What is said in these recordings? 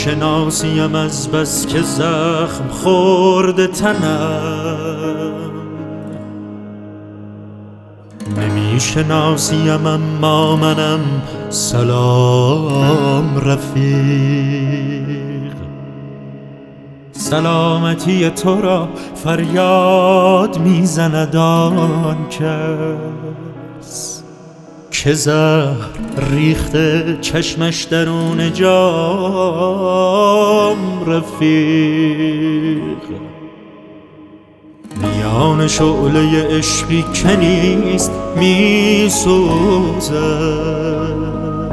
شناسیم از بس که زخم خورده تنم، نمی شناسیم اما منم. سلام رفیق، سلامتی تو را فریاد میزند آن کس که زهر ریخته چشمش درون جام. رفیق، میان شعله عشقی که نیست میسوزد،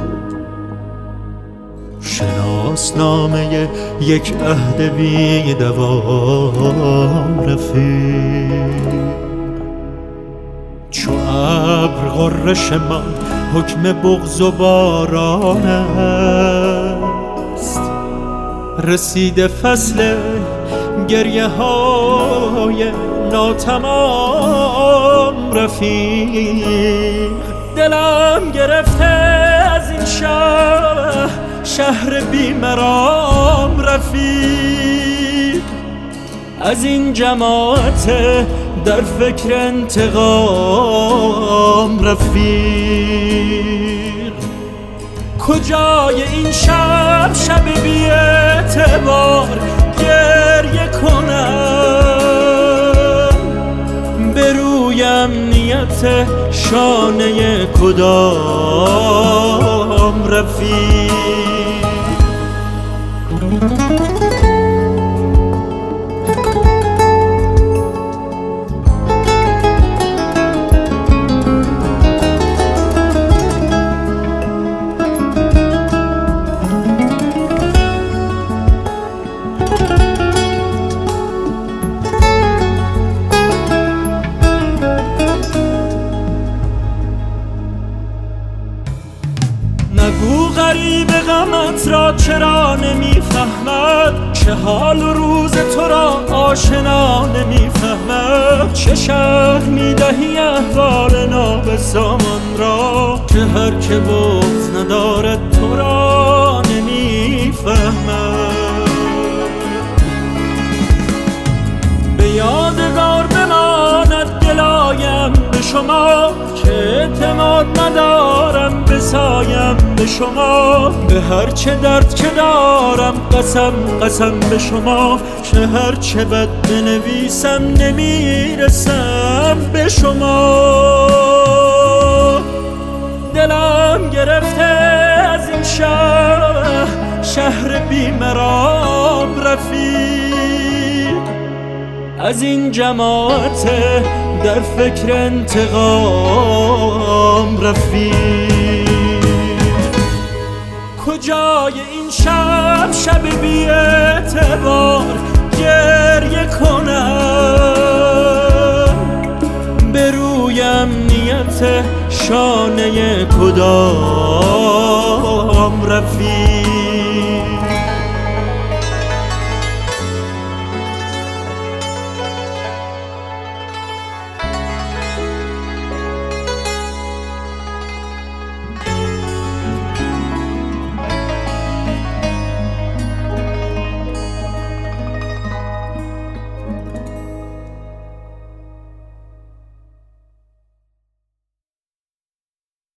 شناسنامه یک عهد بی دوام. رفیق، چو ابر غرش من حکم بغض و باران است، رسیده فصل گریه های ناتمام. رفیق، دلم گرفته از این شهر بیمرام. رفیق، از این جماعت در فکر انتقام. رفیق، کجای این شب بی اعتبار گریه کنم، به روی امنیت شانه کدام. رفیق، نگو غریب غمت را چرا نمیفهمد، چه حال و روز تو را آشنا نمیفهمد. چه شرح میدهی احوال نابسامان را، که هر که بغض ندارد تو را نمیفهمد. به یادگار بماند گلایم به شما، که اعتماد ندارم بسایم به شما. به هر چه درد که دارم قسم به شما، که هر چه بد بنویسم نمیرسم به شما. دلم گرفته از این شهر بیمرام. رفیق، از این جماعت در فکر انتقام. رفیق، کجای این شب بی اعتبار گریه کنم، به روی امنیت شانه کدام. رفیق.